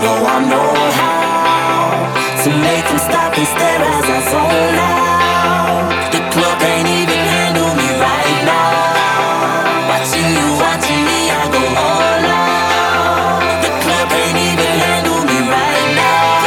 I know how to make them stop and stare as I zone out. The club can't even handle me right now. Watching me, I go all out. The club can't even handle me right now.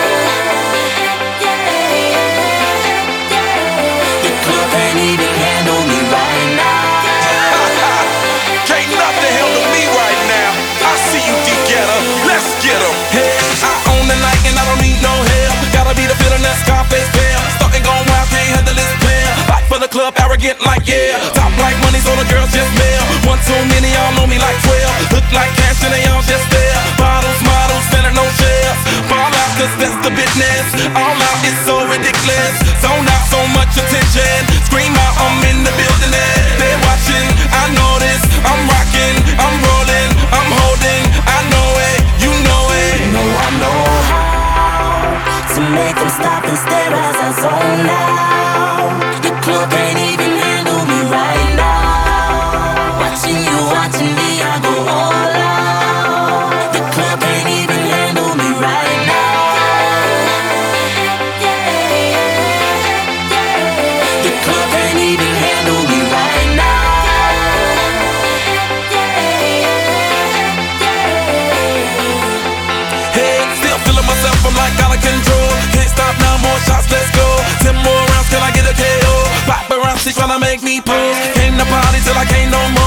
The club can't even handle me right now. Can't nothing handle me right now. I see you, D-Getter. Let's get 'em. Hey, I own the night and I don't need no help. Gotta be the feeling that Scarface feel. Starting going wild, can't handle this player. Back for the club, arrogant like yeah. Top like money, so the girls just mail. One too many, y'all know me like 12. Look like cash and they all just there. Bottles, models, selling no shares. Fall out, cause that's the business. All out is so ridiculous. Zone out, so much attention. Scream out, I'm in the building. They're watching, I know this. I'm rocking, I'm rolling, I'm holding. I know it, you know it. I know how to make them stop and stare as I zone out. The club can't even handle me right now. Watching me, I go all out. The club can't even handle me right now. The club can't even handle me right now. Hey, still feeling myself, I'm like out of control. Can't stop now, more shots, let's go. 10 more rounds, can I get a KO? Pop around, she's tryna make me pull. Came to party till I can't no more.